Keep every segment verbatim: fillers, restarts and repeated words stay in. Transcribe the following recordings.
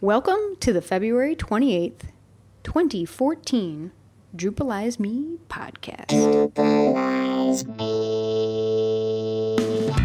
Welcome to the February twenty-eighth, twenty fourteen Drupalize Me podcast. Drupalize Me.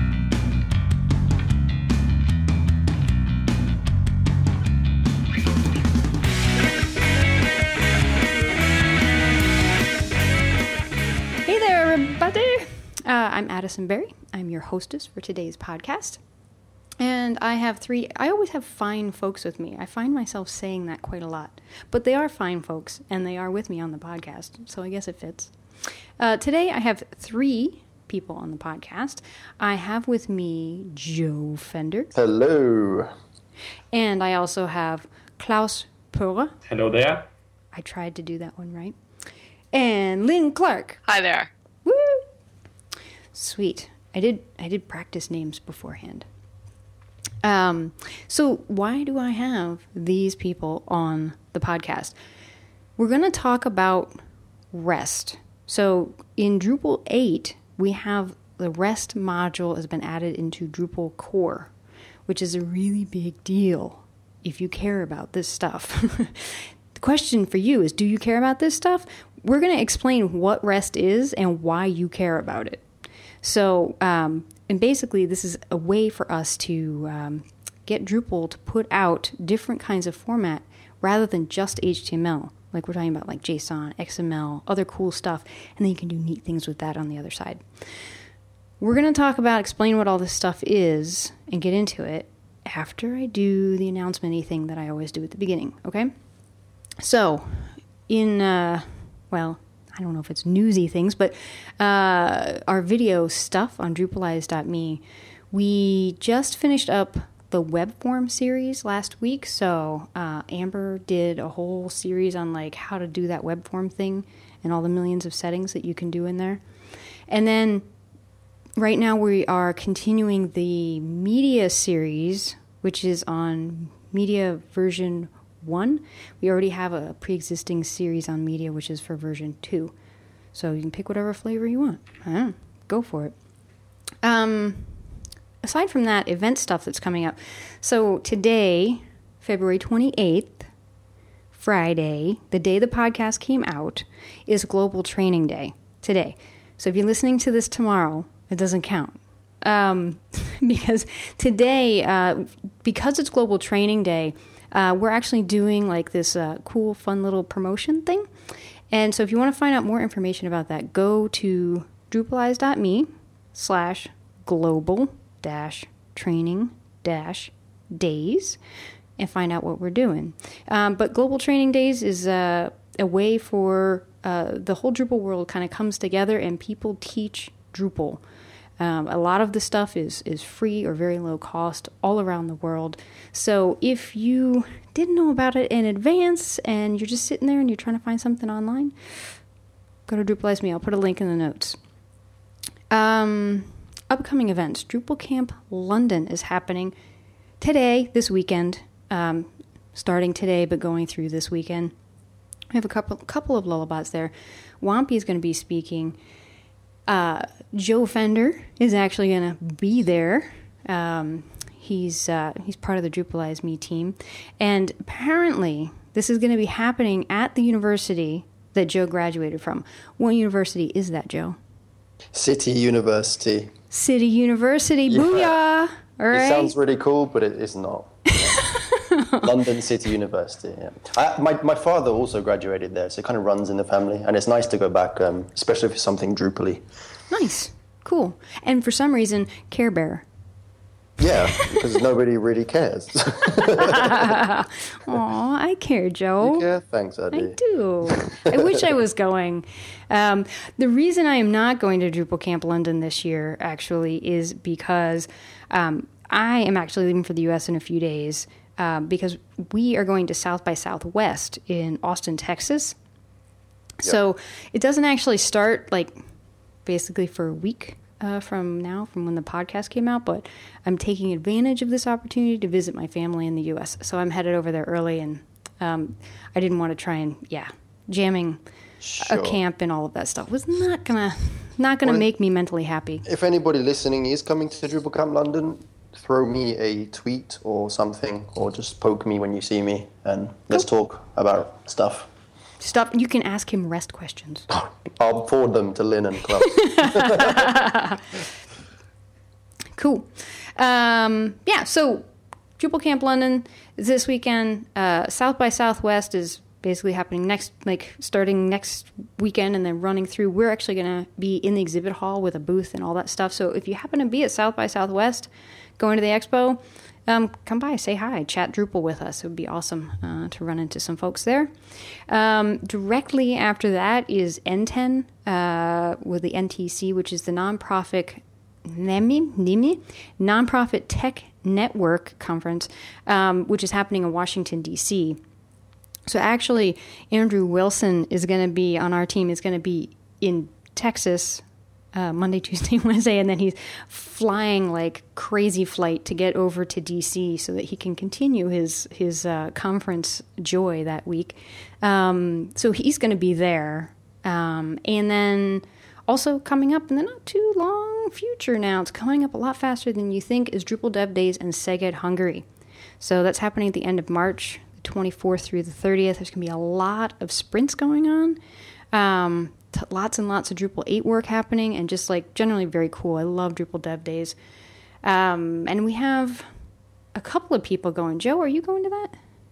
Hey there, everybody. Uh, I'm Addison Berry. I'm your hostess for today's podcast. And I have three, I always have fine folks with me. I find myself saying that quite a lot. But they are fine folks, and they are with me on the podcast, so I guess it fits. Uh, today I have three people on the podcast. I have with me Joe Fender. Hello. And I also have Klaus Pura. Hello there. I tried to do that one right. And Lynn Clark. Hi there. Woo! Sweet. I did I did practice names beforehand. Um, so why do I have these people on the podcast? We're going to talk about REST. So in Drupal eight, we have the REST module has been added into Drupal core, which is a really big deal if you care about this stuff. The question for you is, do you care about this stuff? We're going to explain what REST is and why you care about it. So, um, and basically this is a way for us to um, get Drupal to put out different kinds of format rather than just H T M L. Like we're talking about like JSON, X M L, other cool stuff, and then you can do neat things with that on the other side. We're going to talk about, explain what all this stuff is and get into it after I do the announcement-y thing that I always do at the beginning, okay? So, in, uh, well... I don't know if it's newsy things, but uh, our video stuff on Drupalize dot me, we just finished up the web form series last week. So uh, Amber did a whole series on like how to do that web form thing and all the millions of settings that you can do in there. And then right now we are continuing the media series, which is on media version one. We already have a pre-existing series on media, which is for version two. So you can pick whatever flavor you want. I don't know. Go for it. Um, aside from that, event stuff that's coming up. So today, February twenty-eighth, Friday, the day the podcast came out, is Global Training Day today. So if you're listening to this tomorrow, it doesn't count. Um, because today, uh, because it's Global Training Day, Uh, we're actually doing like this uh, cool, fun little promotion thing. And so if you want to find out more information about that, go to Drupalize dot me slash global dash training dash days and find out what we're doing. Um, but Global Training Days is uh, a way for uh, the whole Drupal world kind of comes together and people teach Drupal. Um, a lot of the stuff is, is free or very low cost all around the world. So if you didn't know about it in advance and you're just sitting there and you're trying to find something online, go to Drupalize Me. I'll put a link in the notes. Um, upcoming events. Drupal Camp London is happening today, this weekend. Um, starting today, but going through this weekend. We have a couple, couple of lullabies there. Wampy is going to be speaking. Uh, Joe Fender is actually going to be there. Um, he's uh, he's part of the Drupalize Me team. And apparently, this is going to be happening at the university that Joe graduated from. What university is that, Joe? City University. City University. Yeah. Booyah! All right. It sounds really cool, but it is not. London City University, yeah. I, my, my father also graduated there, so it kind of runs in the family. And it's nice to go back, um, especially for something Drupal-y. Nice. Cool. And for some reason, Care Bear. Yeah, because nobody really cares. Aw, I care, Joe. You care? Thanks, Addy. I do. I wish I was going. Um, the reason I am not going to Drupal Camp London this year, actually, is because um, I am actually leaving for the U S in a few days um, because we are going to South by Southwest in Austin, Texas. Yep. So it doesn't actually start, like, basically for a week. Uh, from now, from when the podcast came out, but I'm taking advantage of this opportunity to visit my family in the U S. So I'm headed over there early, and um, I didn't want to try and, yeah, jamming sure. a camp and all of that stuff was not gonna, not gonna well, make me mentally happy. If anybody listening is coming to Drupal Camp London, throw me a tweet or something, or just poke me when you see me, and let's talk about stuff. Stuff you can ask him rest questions. I'll forward them to Lynn and Club. Cool. Um, yeah, so Drupal Camp London is this weekend. Uh, South by Southwest is basically happening next, like starting next weekend and then running through. We're actually going to be in the exhibit hall with a booth and all that stuff. So if you happen to be at South by Southwest, going to the expo, um, come by, say hi, chat Drupal with us. It would be awesome uh, to run into some folks there. Um, directly after that is N ten uh, with the N T C, which is the nonprofit NEMI, NEMI, Nonprofit Tech Network Conference, um, which is happening in Washington, D C. So actually, Andrew Wilson is going to be on our team, is going to be in Texas uh, Monday, Tuesday, Wednesday, and then he's flying like crazy flight to get over to D C so that he can continue his, his uh, conference joy that week. Um, so he's going to be there. Um, and then also coming up in the not too long future now, it's coming up a lot faster than you think, is Drupal Dev Days in Szeged, Hungary. So that's happening at the end of March, the twenty-fourth through the thirtieth. There's going to be a lot of sprints going on. Um, t- lots and lots of Drupal eight work happening, and just like generally very cool. I love Drupal Dev Days. Um, and we have a couple of people going. Joe, are you going to that?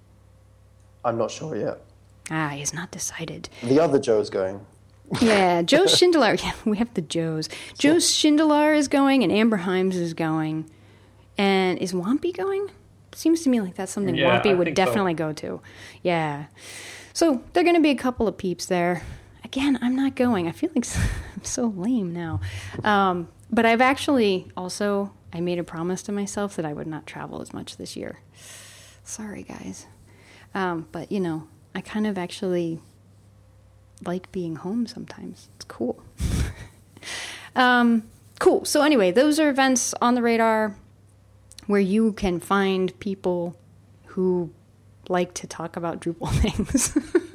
I'm not sure yet. Ah, he's not decided. The other Joe's going. Yeah, Joe Schindler. Yeah, we have the Joes. Joe Schindler is going, and Amber Himes is going. And is Wampy going? Seems to me like that's something yeah, Wampy I would definitely so. go to. Yeah. So there are going to be a couple of peeps there. Again, I'm not going. I feel like I'm so lame now. Um, but I've actually also, I made a promise to myself that I would not travel as much this year. Sorry, guys. Um, but, you know, I kind of actually like being home sometimes. It's cool. um, cool. So anyway, those are events on the radar where you can find people who like to talk about Drupal things.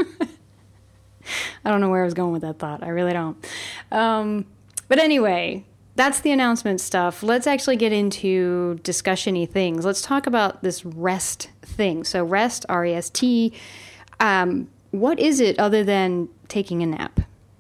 I don't know where I was going with that thought. I really don't. Um, but anyway, that's the announcement stuff. Let's actually get into discussion-y things. Let's talk about this REST thing. So REST, R E S T, um, what is it other than taking a nap?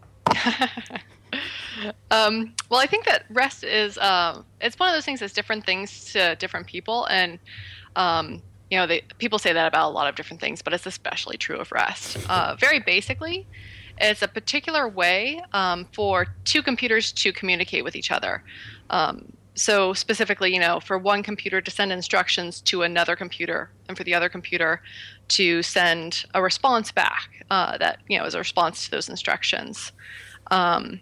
Um, well, I think that REST is, um, it's one of those things that's different things to different people. And, um, you know, they, people say that about a lot of different things, but it's especially true of REST. Uh, very basically, it's a particular way um, for two computers to communicate with each other. Um, so specifically, you know, for one computer to send instructions to another computer and for the other computer to send a response back uh, that, you know, is a response to those instructions. Um,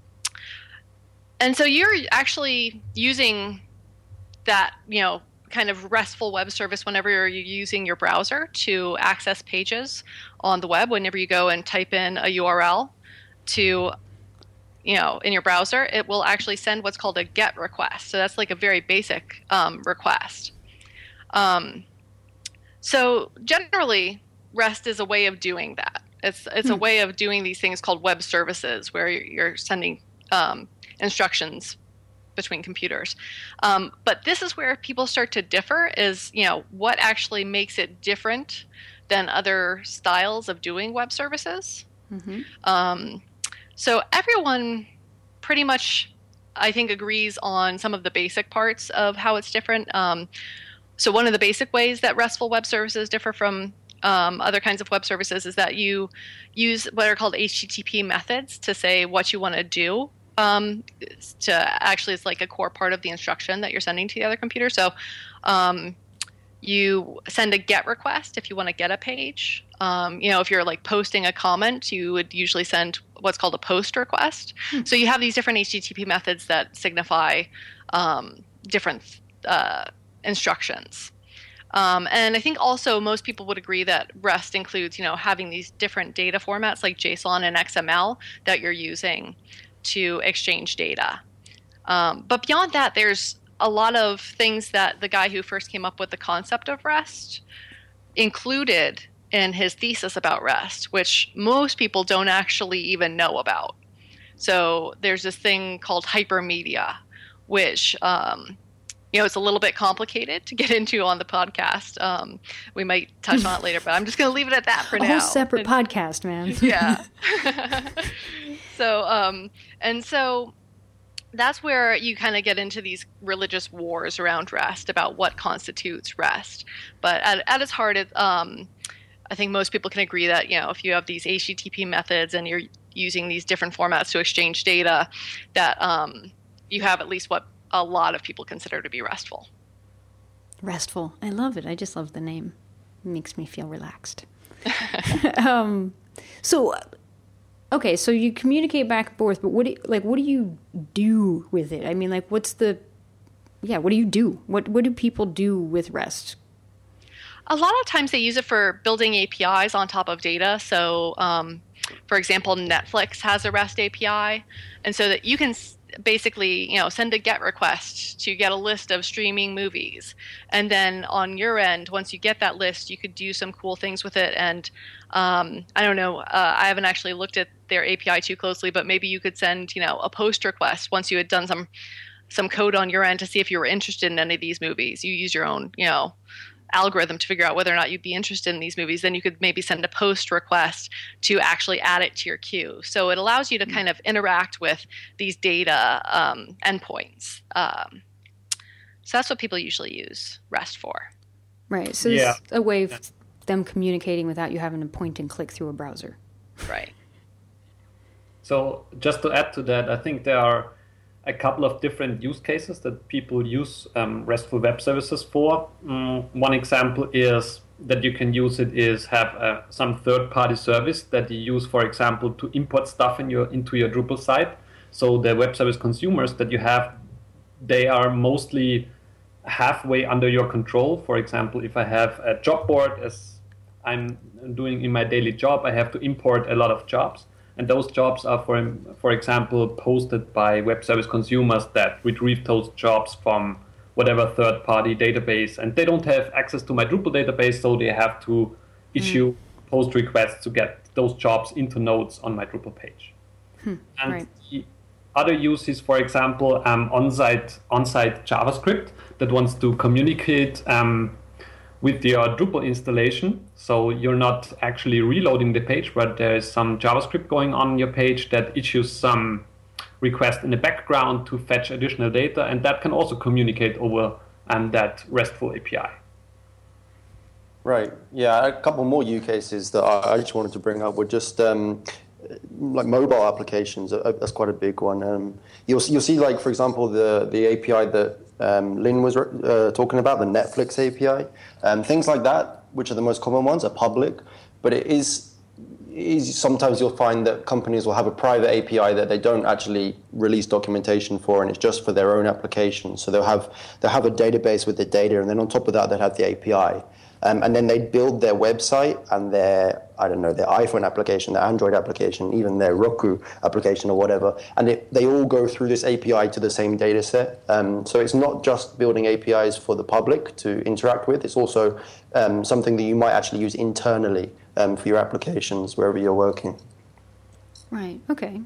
And so you're actually using that, you know, kind of RESTful web service whenever you're using your browser to access pages on the web. Whenever you go and type in a U R L to, you know, in your browser, it will actually send what's called a GET request. So that's like a very basic um, request. Um, so generally, REST is a way of doing that. It's it's hmm. a way of doing these things called web services where you're sending um, instructions between computers. Um, but this is where people start to differ is, you know, what actually makes it different than other styles of doing web services. Mm-hmm. Um, so everyone pretty much, I think, agrees on some of the basic parts of how it's different. Um, so one of the basic ways that RESTful web services differ from um, other kinds of web services is that you use what are called H T T P methods to say what you want to do. Um, to actually, it's like a core part of the instruction that you're sending to the other computer. So um, you send a GET request if you want to get a page. Um, you know, if you're like posting a comment, you would usually send what's called a POST request. Hmm. So you have these different H T T P methods that signify um, different uh, instructions. Um, and I think also most people would agree that REST includes, you know, having these different data formats like JSON and X M L that you're using to exchange data. Um, but beyond that, there's a lot of things that the guy who first came up with the concept of REST included in his thesis about REST, which most people don't actually even know about. So there's this thing called hypermedia, which um, you know, it's a little bit complicated to get into on the podcast. Um, we might touch on it later, but I'm just going to leave it at that for a now. A whole separate and, podcast, man. Yeah. so, um, and so that's where you kind of get into these religious wars around REST about what constitutes REST. But at, at its heart, it, um, I think most people can agree that, you know, if you have these H T T P methods and you're using these different formats to exchange data, that um, you have at least what a lot of people consider to be RESTful. RESTful. I love it. I just love the name. It makes me feel relaxed. um, so, okay, so you communicate back and forth, but what do you, like, what do you do with it? I mean, like, what's the, yeah, what do you do? What what do people do with REST? A lot of times they use it for building A P Is on top of data. So, um, for example, Netflix has a REST A P I, and so that you can basically, you know, send a GET request to get a list of streaming movies, and then on your end, once you get that list, you could do some cool things with it. And um, I don't know, uh, I haven't actually looked at their A P I too closely, but maybe you could send, you know, a post request once you had done some some code on your end to see if you were interested in any of these movies. You use your own, you know, algorithm to figure out whether or not you'd be interested in these movies. Then you could maybe send a post request to actually add it to your queue. So it allows you to kind of interact with these data um, endpoints. Um, so that's what people usually use REST for. Right. So yeah. It's a way of them communicating without you having to point and click through a browser. Right. So just to add to that, I think there are a couple of different use cases that people use um, RESTful web services for. Um, one example is that you can use it is have uh, some third-party service that you use, for example, to import stuff in your into your Drupal site. So the web service consumers that you have, they are mostly halfway under your control. For example, if I have a job board, as I'm doing in my daily job, I have to import a lot of jobs. And those jobs are, for for example, posted by web service consumers that retrieve those jobs from whatever third-party database. And they don't have access to my Drupal database, so they have to issue mm. post requests to get those jobs into nodes on my Drupal page. Hmm. And right. the other use is, for example, um, on-site, on-site JavaScript that wants to communicate um, with your Drupal installation. So you're not actually reloading the page, but there is some JavaScript going on your page that issues some request in the background to fetch additional data, and that can also communicate over um, that RESTful A P I. Right. Yeah, a couple more use cases that I just wanted to bring up were just um, like mobile applications. That's quite a big one. Um, you'll you'll see, like, for example, the the A P I that um, Lynn was uh, talking about, the Netflix A P I. Um, things like that, which are the most common ones, are public, but it is. Is sometimes you'll find that companies will have a private A P I that they don't actually release documentation for, and it's just for their own application. So they'll have they'll have a database with the data, and then on top of that, they'll have the A P I. Um, and then they build their website and their, I don't know, their iPhone application, their Android application, even their Roku application or whatever. And it, they all go through this A P I to the same data set. Um, so it's not just building A P Is for the public to interact with. It's also um, something that you might actually use internally um, for your applications wherever you're working. Right. Okay.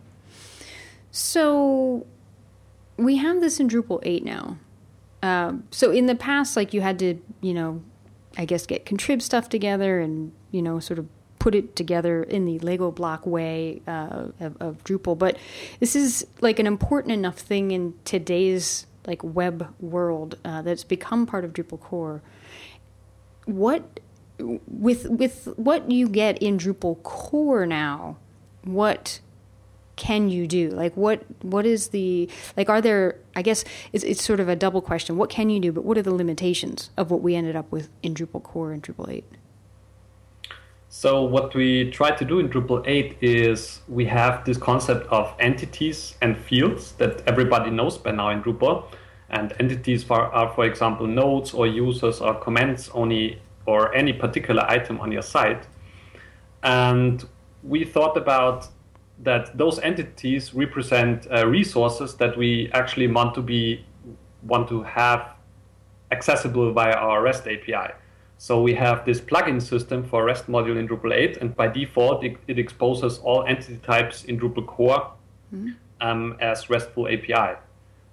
So we have this in Drupal eight now. Um, so in the past, like, you had to, you know, I guess get contrib stuff together and, you know, sort of put it together in the Lego block way uh, of, of Drupal. But this is like an important enough thing in today's like web world uh, that's become part of Drupal core. What with with what you get in Drupal core now, what can you do? Like, what what is the, like, are there, I guess it's, it's sort of a double question. What can you do, but what are the limitations of what we ended up with in Drupal core and Drupal eight? So what we try to do in Drupal eight is we have this concept of entities and fields that everybody knows by now in Drupal. And entities for, are, for example, nodes or users or comments only, or any particular item on your site. And we thought about that those entities represent uh, resources that we actually want to be want to have accessible via our REST A P I. So we have this plugin system for REST module in Drupal eight, and by default it, it exposes all entity types in Drupal core mm-hmm. um, as RESTful A P I.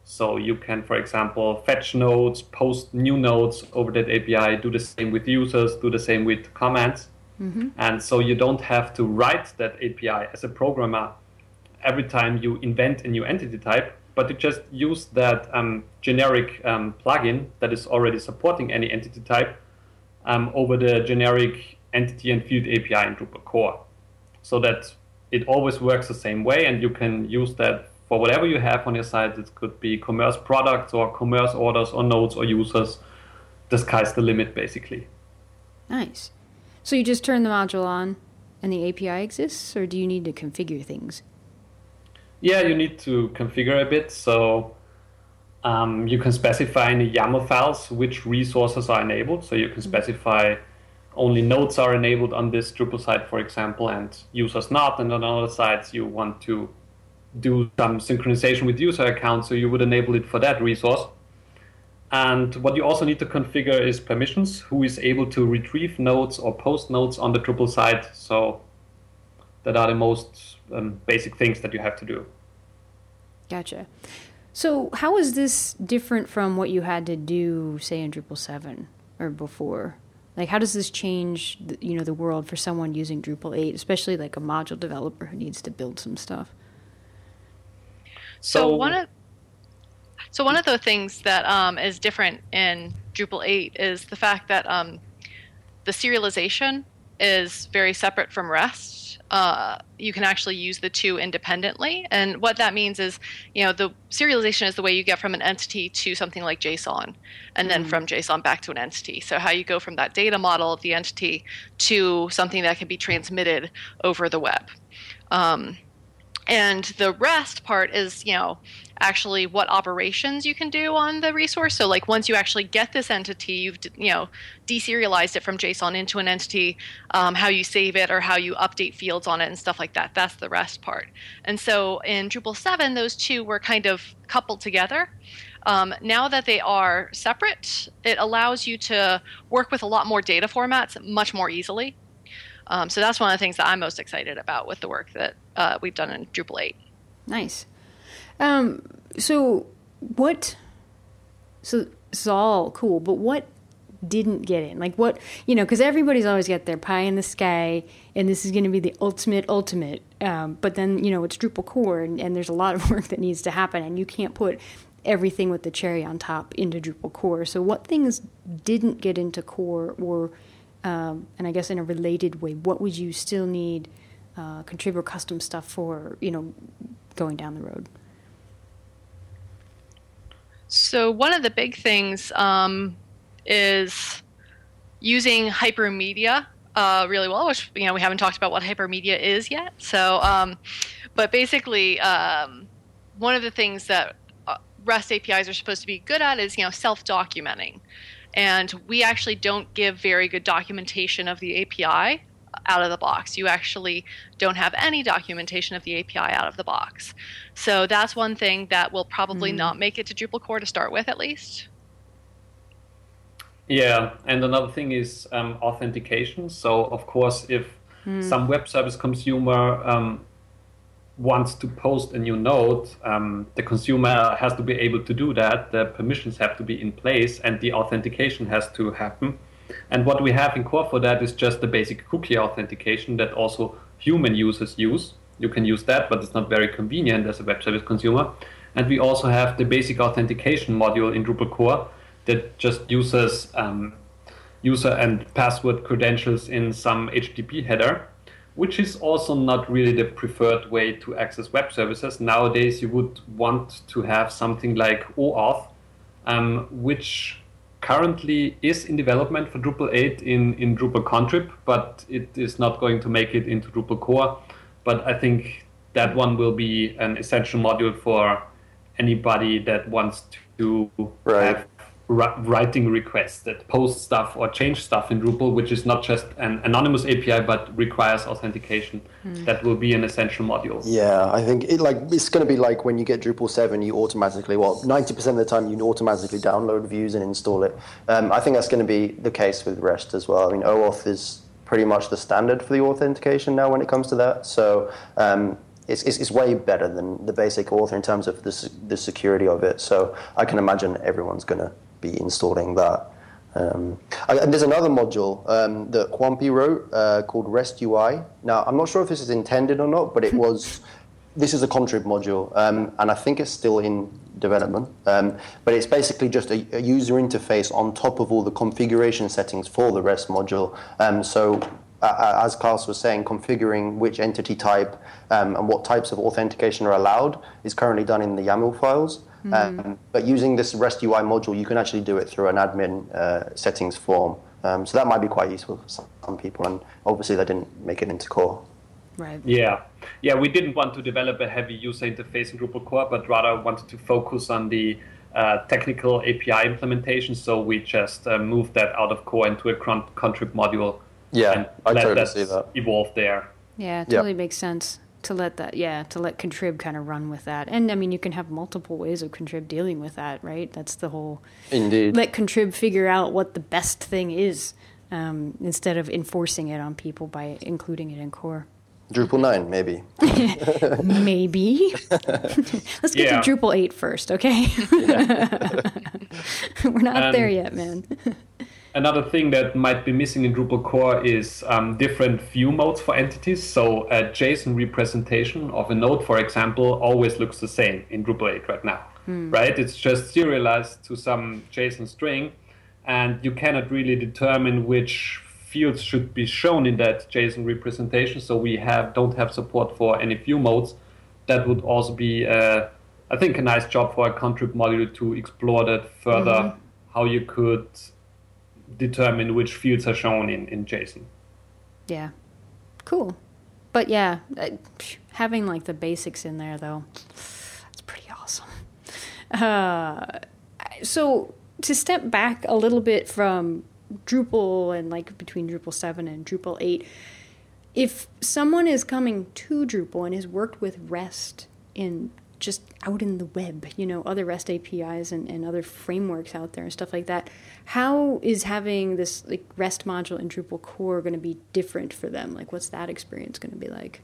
So you can, for example, fetch nodes, post new nodes over that A P I, do the same with users, do the same with comments. Mm-hmm. And so you don't have to write that A P I as a programmer every time you invent a new entity type, but you just use that um, generic um, plugin that is already supporting any entity type um, over the generic entity and field A P I in Drupal core, so that it always works the same way, and you can use that for whatever you have on your site. It could be commerce products or commerce orders or nodes or users. The sky's the limit, basically. Nice. So you just turn the module on and the A P I exists, or do you need to configure things? Yeah, you need to configure a bit. So um, you can specify in the YAML files which resources are enabled. So you can specify only nodes are enabled on this Drupal site, for example, and users not. And on other sites, you want to do some synchronization with user accounts, so you would enable it for that resource. And what you also need to configure is permissions, who is able to retrieve nodes or post nodes on the Drupal site. So that are the most um, basic things that you have to do. Gotcha. So how is this different from what you had to do, say, in Drupal seven or before? Like, how does this change, the, you know, the world for someone using Drupal eight, especially like a module developer who needs to build some stuff? So, so one of so one of the things that um, is different in Drupal eight is the fact that um, the serialization is very separate from REST. Uh, you can actually use the two independently, and what that means is, you know, the serialization is the way you get from an entity to something like JSON, and then mm-hmm. from JSON back to an entity. So how you go from that data model of the entity to something that can be transmitted over the web. Um, And the REST part is, you know, actually what operations you can do on the resource. So like once you actually get this entity, you've, you know, deserialized it from JSON into an entity, um, how you save it or how you update fields on it and stuff like that. That's the REST part. And so in Drupal seven, those two were kind of coupled together. Um, now that they are separate, it allows you to work with a lot more data formats much more easily. Um, so that's one of the things that I'm most excited about with the work that uh, we've done in Drupal eight. Nice. Um, so what, so this is all cool, but what didn't get in? Like what, you know, because everybody's always got their pie in the sky, and this is going to be the ultimate, ultimate. Um, but then, you know, it's Drupal core, and, and there's a lot of work that needs to happen, and you can't put everything with the cherry on top into Drupal core. So what things didn't get into core, or Um, and I guess in a related way, what would you still need uh, contributor custom stuff for, you know, going down the road? So one of the big things um, is using hypermedia uh, really well, which, you know, we haven't talked about what hypermedia is yet. So, um, but basically, um, one of the things that REST A P Is are supposed to be good at is, you know, self-documenting. And we actually don't give very good documentation of the A P I out of the box. You actually don't have any documentation of the A P I out of the box. So that's one thing that will probably mm. not make it to Drupal core to start with, at least. Yeah, and another thing is um, authentication. So, of course, if mm. some web service consumer um, wants to post a new node, um, the consumer has to be able to do that. The permissions have to be in place, and the authentication has to happen. And what we have in core for that is just the basic cookie authentication that also human users use. You can use that, but it's not very convenient as a web service consumer. And we also have the basic authentication module in Drupal core that just uses um, user and password credentials in some H T T P header, which is also not really the preferred way to access web services. Nowadays, you would want to have something like OAuth, um, which currently is in development for Drupal eight in, in Drupal contrib, but it is not going to make it into Drupal core. But I think that one will be an essential module for anybody that wants to right. have writing requests that post stuff or change stuff in Drupal, which is not just an anonymous A P I but requires authentication. Mm. That will be an essential module. Yeah, I think it like it's going to be like when you get Drupal seven, you automatically, well, ninety percent of the time you automatically download views and install it. Um, I think that's going to be the case with REST as well. I mean, OAuth is pretty much the standard for the authentication now when it comes to that. So um, it's, it's it's way better than the basic author in terms of the the security of it. So I can imagine everyone's going to be installing that. Um, and there's another module um, that Kwampi wrote uh, called REST U I. Now I'm not sure if this is intended or not, but it was. This is a contrib module, um, and I think it's still in development. Um, but it's basically just a, a user interface on top of all the configuration settings for the REST module. Um, so. Uh, as Klaus was saying, configuring which entity type um, and what types of authentication are allowed is currently done in the YAML files. Mm-hmm. Um, but using this REST U I module, you can actually do it through an admin uh, settings form. Um, so that might be quite useful for some people. And obviously, they didn't make it into core. Right. Yeah. Yeah, we didn't want to develop a heavy user interface in Drupal core, but rather wanted to focus on the uh, technical A P I implementation. So we just uh, moved that out of core into a con- contrib module. Yeah, and I let totally that see that. Evolve there. Yeah, it totally yep. makes sense to let that, yeah, to let contrib kind of run with that. And I mean, you can have multiple ways of contrib dealing with that, right? That's the whole. Indeed. Let contrib figure out what the best thing is um, instead of enforcing it on people by including it in core. Drupal nine, maybe. Maybe. Let's get yeah. to Drupal eight first, okay? We're not um, there yet, man. Another thing that might be missing in Drupal core is um, different view modes for entities. So a JSON representation of a node, for example, always looks the same in Drupal eight right now, hmm. right? It's just serialized to some JSON string, and you cannot really determine which fields should be shown in that JSON representation. So we have don't have support for any view modes. That would also be, uh, I think, a nice job for a contrib module to explore that further, mm-hmm. how you could determine which fields are shown in, in JSON. Yeah. Cool. But yeah, having like the basics in there though, that's pretty awesome. Uh, so to step back a little bit from Drupal and like between Drupal seven and Drupal eight, if someone is coming to Drupal and has worked with REST in just out in the web, you know, other REST A P Is and, and other frameworks out there and stuff like that, how is having this like REST module in Drupal core going to be different for them? Like, what's that experience going to be like?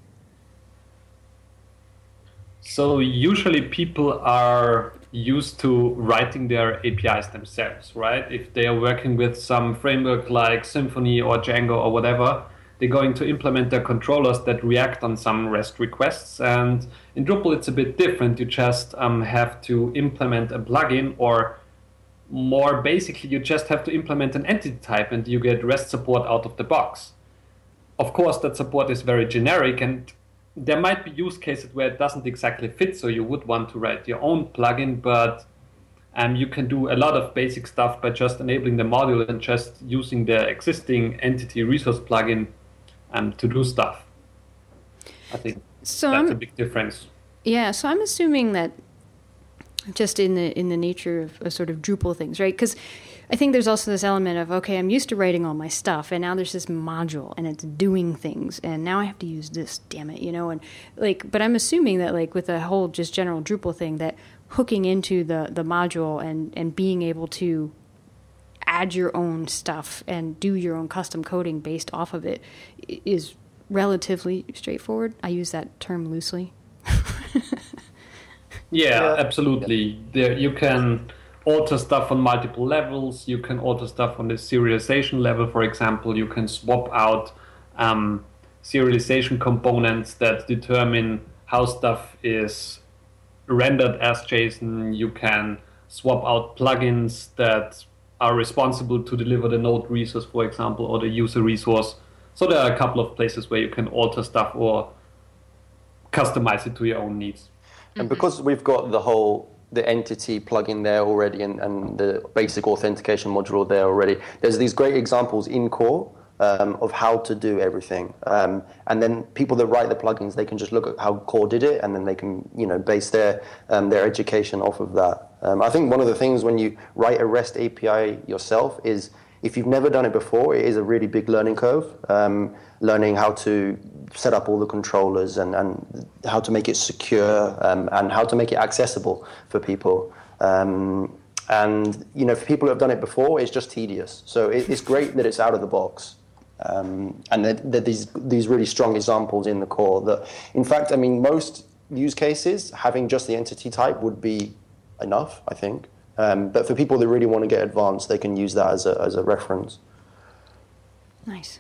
So usually people are used to writing their A P Is themselves, right? If they are working with some framework like Symfony or Django or whatever, they're going to implement their controllers that react on some REST requests. And in Drupal, it's a bit different. You just um, have to implement a plugin, or more basically, you just have to implement an entity type and you get REST support out of the box. Of course, that support is very generic, and there might be use cases where it doesn't exactly fit, so you would want to write your own plugin, but um, you can do a lot of basic stuff by just enabling the module and just using the existing entity resource plugin um, to do stuff. I think so that's I'm, a big difference. Yeah, so I'm assuming that just in the in the nature of, of sort of Drupal things, right? Because I think there's also this element of, okay, I'm used to writing all my stuff, and now there's this module, and it's doing things, and now I have to use this, damn it, you know? And like, but I'm assuming that like with the whole just general Drupal thing, that hooking into the, the module and, and being able to add your own stuff and do your own custom coding based off of it is relatively straightforward. I use that term loosely. yeah, yeah, absolutely. There you can alter stuff on multiple levels. You can alter stuff on the serialization level. For example, you can swap out um, serialization components that determine how stuff is rendered as JSON. You can swap out plugins that are responsible to deliver the node resource, for example, or the user resource. So there are a couple of places where you can alter stuff or customize it to your own needs. And because we've got the whole the entity plugin there already and, and the basic authentication module there already, there's these great examples in core um, of how to do everything. Um, and then people that write the plugins, they can just look at how core did it, and then they can, you know, base their um, their education off of that. Um, I think one of the things when you write a REST A P I yourself is, if you've never done it before, it is a really big learning curve. Um, learning how to set up all the controllers and, and how to make it secure um, and how to make it accessible for people. Um, and, you know, for people who have done it before, it's just tedious. So it, it's great that it's out of the box. Um, and there, there are these, these really strong examples in the core that, in fact, I mean, most use cases, having just the entity type would be enough, I think. Um, but for people that really want to get advanced, they can use that as a, as a reference. Nice.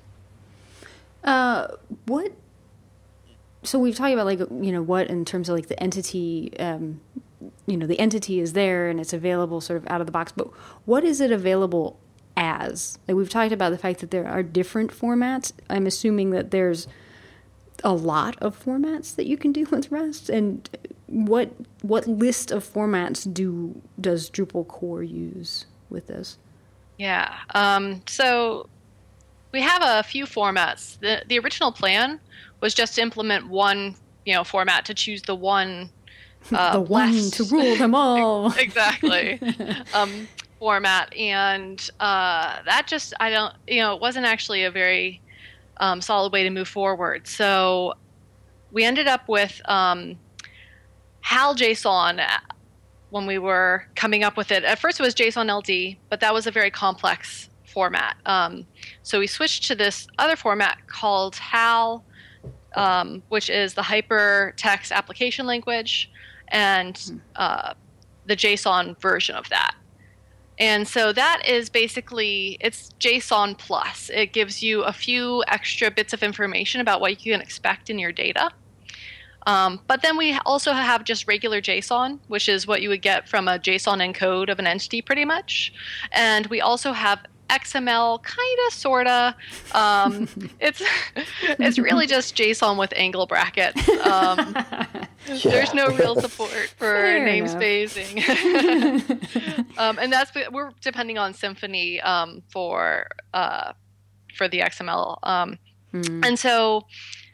Uh, what, so we've talked about, like, you know, what in terms of, like, the entity, um, you know, the entity is there and it's available sort of out of the box, but what is it available as? Like, we've talked about the fact that there are different formats. I'm assuming that there's a lot of formats that you can do with REST, and what what list of formats do does Drupal core use with this? Yeah. Um, so we have a few formats. The the original plan was just to implement one, you know, format, to choose the one uh, the one less, to rule them all. exactly. um, format, and uh, that just I don't you know it wasn't actually a very um, solid way to move forward. So we ended up with um, HalJSON when we were coming up with it. At first it was JSON L D, but that was a very complex format. Um, so we switched to this other format called Hal, um, which is the hypertext application language, and uh, the JSON version of that. And so that is basically, it's JSON plus. It gives you a few extra bits of information about what you can expect in your data. Um, but then we also have just regular JSON, which is what you would get from a JSON encode of an entity pretty much. And we also have X M L, kind of, sort of. Um, it's it's really just JSON with angle brackets. Um, yeah. There's no real support for Fair namespacing. um, and that's we're depending on Symfony um, for uh, for the X M L. Um, mm. And so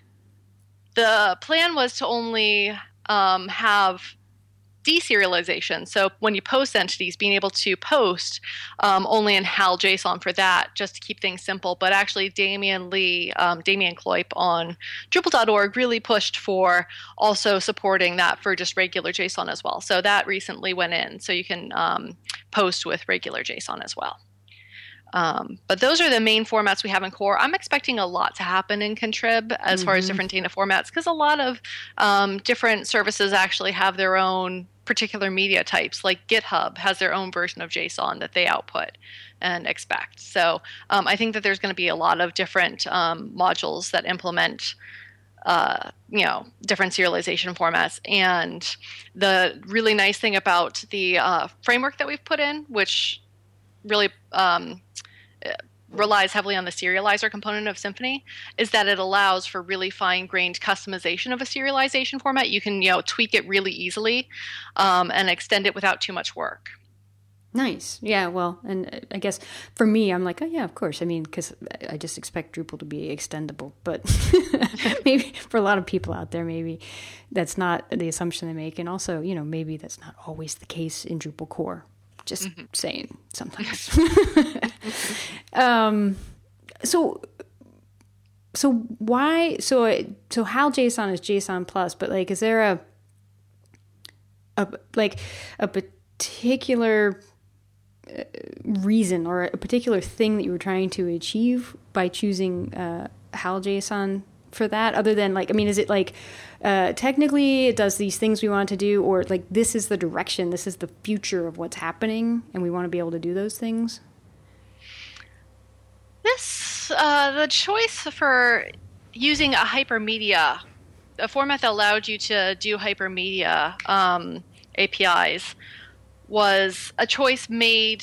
the plan was to only um, have deserialization. So when you post entities, being able to post um, only in HalJSON for that, just to keep things simple. But actually, Damian Lee, um, Damian Kloip on Drupal dot org really pushed for also supporting that for just regular JSON as well. So that recently went in, so you can um, post with regular JSON as well. Um, but those are the main formats we have in core. I'm expecting a lot to happen in Contrib as mm-hmm. far as different data formats, because a lot of um, different services actually have their own particular media types. Like GitHub has their own version of JSON that they output and expect. So um, I think that there's going to be a lot of different um, modules that implement uh, you know, different serialization formats. And the really nice thing about the uh, framework that we've put in, which really um, relies heavily on the serializer component of Symfony, is that it allows for really fine-grained customization of a serialization format. You can, you know, tweak it really easily um, and extend it without too much work. Nice. Yeah, well, and I guess for me, I'm like, oh yeah, of course. I mean, because I just expect Drupal to be extendable. But maybe for a lot of people out there, maybe that's not the assumption they make. And also, you know, maybe that's not always the case in Drupal core. Just mm-hmm. saying sometimes. um, so, so why? So, so HalJSON is JSON plus, but like, is there a, a like a particular reason or a particular thing that you were trying to achieve by choosing uh, HalJSON for that? Other than like, I mean, is it like uh, technically it does these things we want to do, or like this is the direction, this is the future of what's happening, and we want to be able to do those things? This uh, the choice for using a hypermedia, a format that allowed you to do hypermedia um, A P Is, was a choice made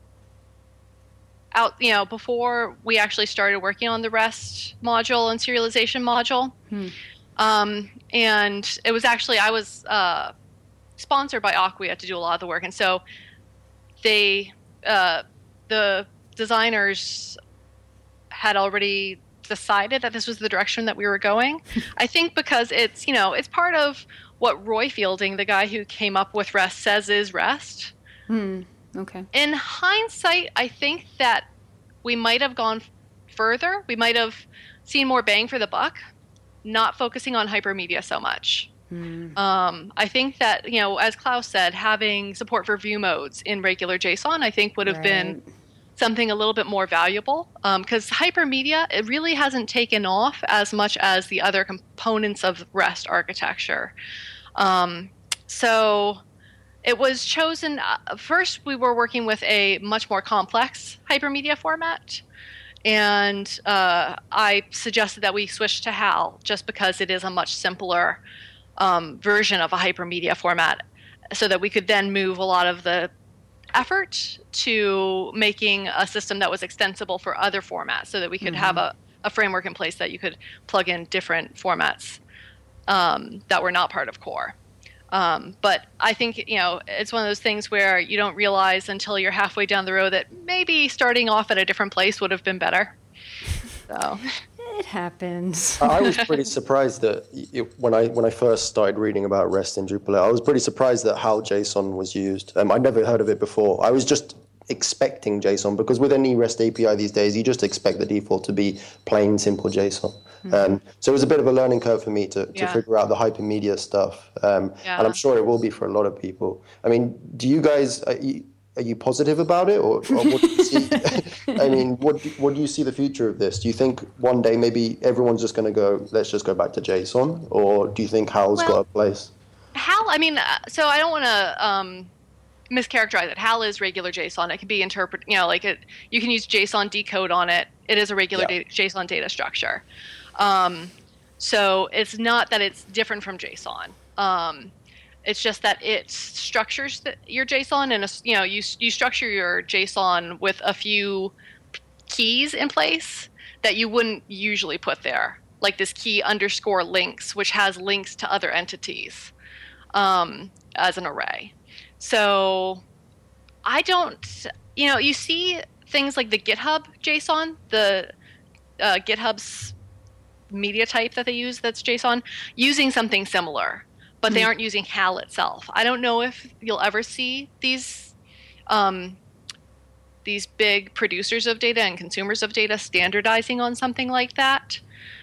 out, you know, before we actually started working on the REST module and serialization module. Hmm. Um, and it was actually, I was uh, sponsored by Acquia to do a lot of the work. And so they, uh, the designers had already decided that this was the direction that we were going. I think because it's, you know, it's part of what Roy Fielding, the guy who came up with REST, says is REST. Hmm. Okay. In hindsight, I think that we might have gone further. We might have seen more bang for the buck, not focusing on hypermedia so much. Hmm. Um, I think that, you know, as Klaus said, having support for view modes in regular JSON, I think would have right. been something a little bit more valuable, because um, hypermedia, it really hasn't taken off as much as the other components of REST architecture. Um, so it was chosen, uh, first we were working with a much more complex hypermedia format, and uh, I suggested that we switch to HAL just because it is a much simpler um, version of a hypermedia format, so that we could then move a lot of the effort to making a system that was extensible for other formats, so that we could mm-hmm. have a, a framework in place that you could plug in different formats um, that were not part of core. Um, but I think, you know, it's one of those things where you don't realize until you're halfway down the road that maybe starting off at a different place would have been better. So it happens. I was pretty surprised that it, when I when I first started reading about REST in Drupal, I was pretty surprised that HAL JSON was used. Um, I'd never heard of it before. I was just expecting JSON, because with any REST A P I these days, you just expect the default to be plain, simple JSON. Mm-hmm. Um, so it was a bit of a learning curve for me to, to yeah. figure out the hypermedia stuff. Um, yeah. And I'm sure it will be for a lot of people. I mean, do you guys... Are you, Are you positive about it, or, or what do you see? I mean, what what do you see the future of this? Do you think one day maybe everyone's just going to go, let's just go back to JSON, or do you think HAL's well, got a place? HAL, I mean, uh, so I don't want to um, mischaracterize it. HAL is regular JSON. It can be interpreted, you know, like it. You can use JSON decode on it. It is a regular yeah. data, JSON data structure. Um, so it's not that it's different from JSON. Um, It's just that it structures the, your JSON, and you know you you structure your JSON with a few keys in place that you wouldn't usually put there, like this key underscore links, which has links to other entities um, as an array. So I don't, you know, you see things like the GitHub JSON, the uh, GitHub's media type that they use that's JSON, using something similar. But they aren't using HAL itself. I don't know if you'll ever see these um, these big producers of data and consumers of data standardizing on something like that,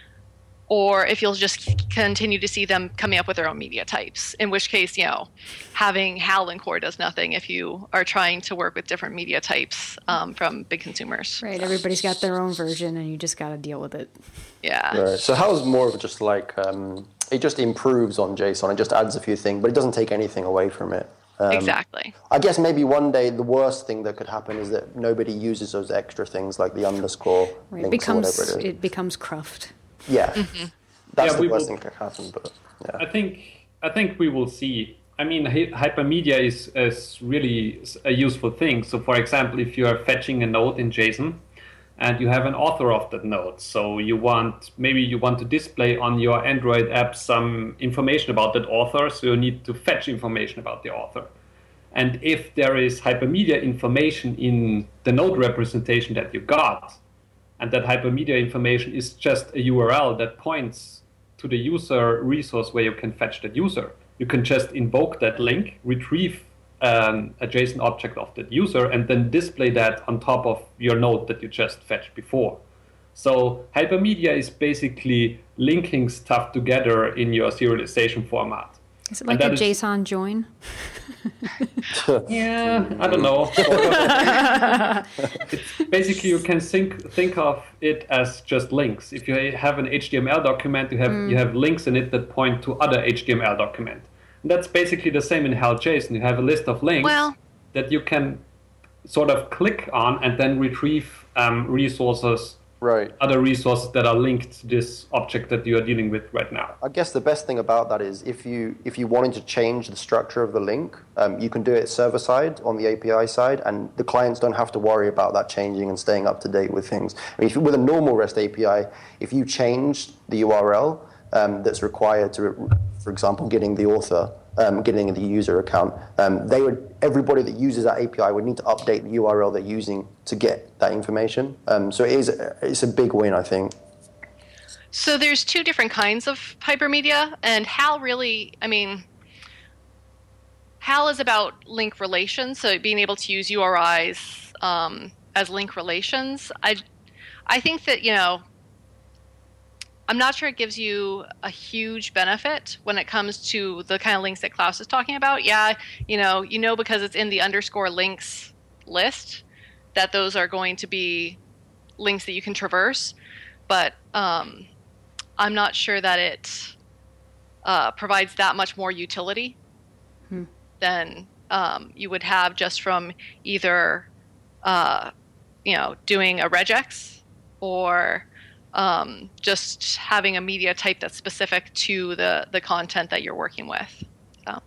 or if you'll just continue to see them coming up with their own media types, in which case, you know, having HAL in core does nothing if you are trying to work with different media types um, from big consumers. Right, everybody's got their own version, and you just got to deal with it. Yeah. Right. So HAL is more of just like... Um, it just improves on JSON. It just adds a few things, but it doesn't take anything away from it. Um, exactly. I guess maybe one day the worst thing that could happen is that nobody uses those extra things like the underscore right. links it becomes, or whatever it is. It becomes cruft. Yeah, mm-hmm. that's yeah, the worst will, thing that could happen. But yeah. I think I think we will see. I mean, hypermedia is is really a useful thing. So, for example, if you are fetching a node in JSON, and you have an author of that node. So you want, maybe you want to display on your Android app some information about that author, so you need to fetch information about the author. And if there is hypermedia information in the node representation that you got, and that hypermedia information is just a U R L that points to the user resource where you can fetch that user, you can just invoke that link, retrieve Um, a JSON object of that user, and then display that on top of your node that you just fetched before. So hypermedia is basically linking stuff together in your serialization format. Is it like a JSON is... join? Yeah, I don't know. It's basically, you can think think of it as just links. If you have an H T M L document, you have mm. you have links in it that point to other H T M L document. That's basically the same in HAL JSON. You have a list of links well, that you can sort of click on and then retrieve um, resources, right. other resources that are linked to this object that you are dealing with right now. I guess the best thing about that is if you if you wanted to change the structure of the link, um, you can do it server side on the A P I side, and the clients don't have to worry about that changing and staying up to date with things. I mean, if, with a normal REST A P I, if you change the U R L um, that's required to, for example, getting the author, um, getting the user account, um, they would everybody that uses that A P I would need to update the U R L they're using to get that information. Um, so it is it's a big win, I think. So there's two different kinds of hypermedia, and HAL really, I mean, HAL is about link relations, so being able to use U R Is um, as link relations. I, I think that, you know, I'm not sure it gives you a huge benefit when it comes to the kind of links that Klaus is talking about. Yeah, you know, you know because it's in the underscore links list that those are going to be links that you can traverse, but um, I'm not sure that it uh, provides that much more utility hmm. than um, you would have just from either uh, you know, doing a regex or um, just having a media type that's specific to the, the content that you're working with. So,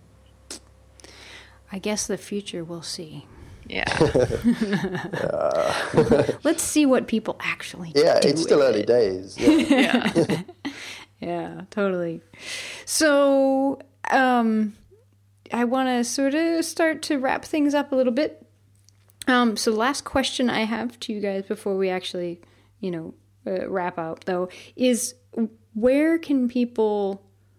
I guess the future we'll see. Yeah. uh, Let's see what people actually yeah, do it's still early it. days. Yeah. Yeah. Yeah, totally. So, um, I want to sort of start to wrap things up a little bit. Um, so last question I have to you guys before we actually, you know, uh, wrap out, though, is where can people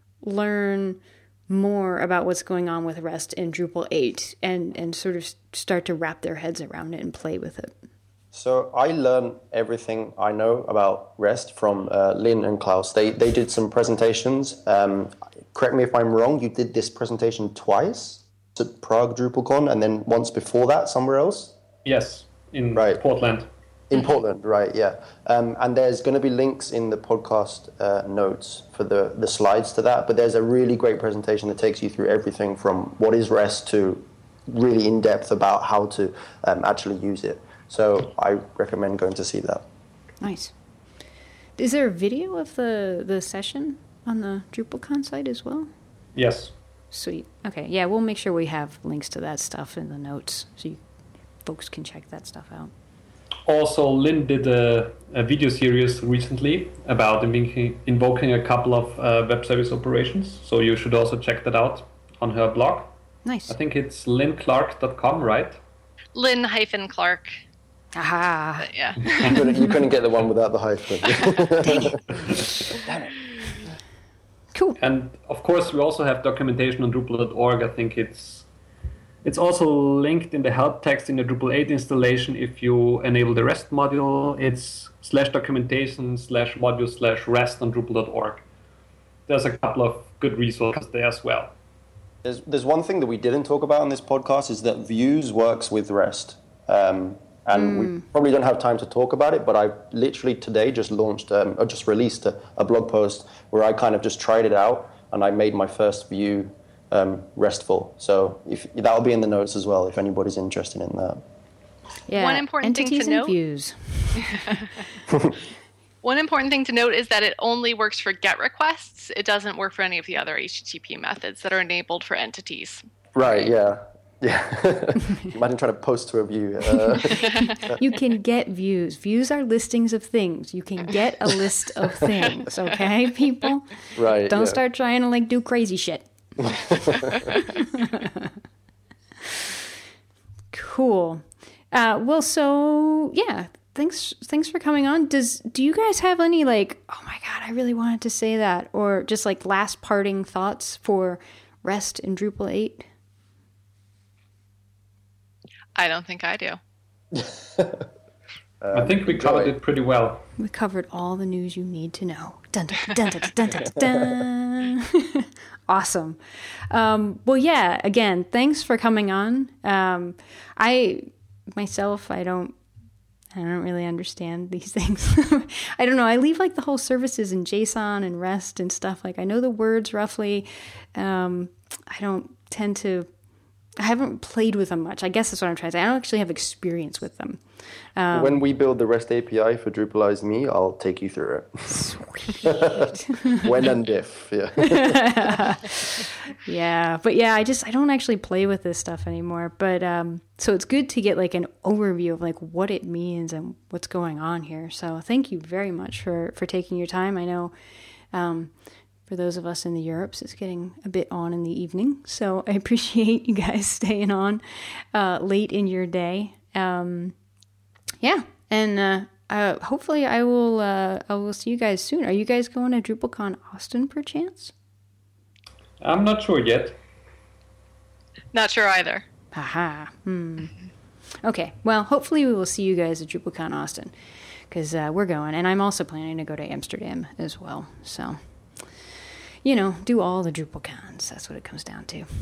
learn more about what's going on with REST in Drupal eight and, and sort of start to wrap their heads around it and play with it? So I learned everything I know about REST from uh, Lynn and Klaus. They they did some presentations. Um, correct me if I'm wrong, you did this presentation twice at Prague DrupalCon and then once before that somewhere else? Yes, in right. Portland. In Portland, right, yeah. Um, and there's going to be links in the podcast uh, notes for the, the slides to that, but there's a really great presentation that takes you through everything from what is REST to really in-depth about how to um, actually use it. So I recommend going to see that. Nice. Is there a video of the, the session on the DrupalCon site as well? Yes. Sweet. Okay, yeah, we'll make sure we have links to that stuff in the notes so you folks can check that stuff out. Also, Lynn did a, a video series recently about invoking, invoking a couple of uh, web service operations. So you should also check that out on her blog. Nice. I think it's lynn clark dot com, right? Lynn hyphen Clark. Aha. But yeah. you, couldn't, you couldn't get the one without the hyphen. Dang it. Damn it. Cool. And of course, we also have documentation on Drupal dot org. I think it's It's also linked in the help text in the Drupal eight installation. If you enable the REST module, it's slash documentation slash module slash REST on Drupal dot org. There's a couple of good resources there as well. There's, there's one thing that we didn't talk about on this podcast is that Views works with REST. Um, and mm. we probably don't have time to talk about it, but I literally today just launched, um, or just released a, a blog post where I kind of just tried it out and I made my first view Um, RESTful. So if that'll be in the notes as well if anybody's interested in that. Yeah. One important Entities thing to and note. Views. One important thing to note is that it only works for GET requests. It doesn't work for any of the other H T T P methods that are enabled for entities. Right. Yeah. Yeah. Imagine trying to post to a view. Uh, you can get views. Views are listings of things. You can get a list of things. Okay, people. Right. Don't yeah. start trying to like do crazy shit. Cool. Uh, well, so yeah, thanks. Thanks for coming on. Does do you guys have any like? Oh my god, I really wanted to say that, or just like last parting thoughts for REST in Drupal eight? I don't think I do. um, I think we covered it pretty well. We covered all the news you need to know. Dun dun dun dun dun dun. dun. Awesome. Um, well, yeah, again, thanks for coming on. Um, I, myself, I don't, I don't really understand these things. I don't know. I leave like the whole services in JSON and REST and stuff. Like I know the words roughly. Um, I don't tend to, I haven't played with them much. I guess that's what I'm trying to say. I don't actually have experience with them. Um, when we build the REST A P I for Drupalize Me, I'll take you through it. Sweet. When and if, yeah. Yeah, but yeah, I just, I don't actually play with this stuff anymore. But, um, so it's good to get like an overview of like what it means and what's going on here. So thank you very much for, for taking your time. I know, um, for those of us in the Europes, it's getting a bit on in the evening. So I appreciate you guys staying on, uh, late in your day. Um, Yeah, and uh, uh, hopefully I will. Uh, I will see you guys soon. Are you guys going to DrupalCon Austin, perchance? I'm not sure yet. Not sure either. Haha. Hmm. Okay. Well, hopefully we will see you guys at DrupalCon Austin, because uh, we're going, and I'm also planning to go to Amsterdam as well. So, you know, do all the DrupalCons. That's what it comes down to.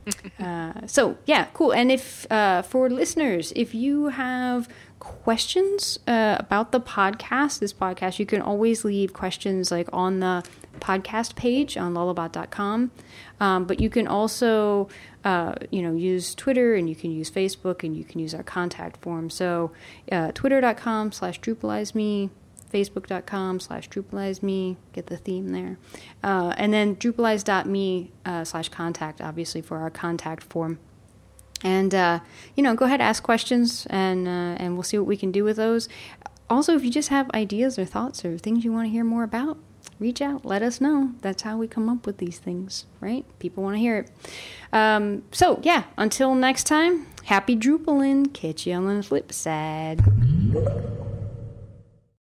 uh, so yeah, cool. And if uh, for listeners, if you have questions uh, about the podcast, this podcast, you can always leave questions like on the podcast page on lullabot dot com. Um, but you can also, uh, you know, use Twitter, and you can use Facebook, and you can use our contact form. So uh, twitter dot com slash Drupalize me, facebook dot com slash Drupalize me, get the theme there. Uh, and then drupalize dot me uh, slash contact, obviously, for our contact form. And, uh, you know, go ahead, ask questions, and uh, and we'll see what we can do with those. Also, if you just have ideas or thoughts or things you want to hear more about, reach out, let us know. That's how we come up with these things, right? People want to hear it. Um, so, yeah, until next time, happy Drupalin'. Catch you on the flip side.